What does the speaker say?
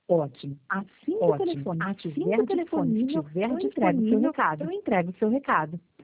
Ótimo. Assim que o Ótimo. telefonema Assim que estiver o telefonema disponível, estiver disponível, eu entrego o seu recado.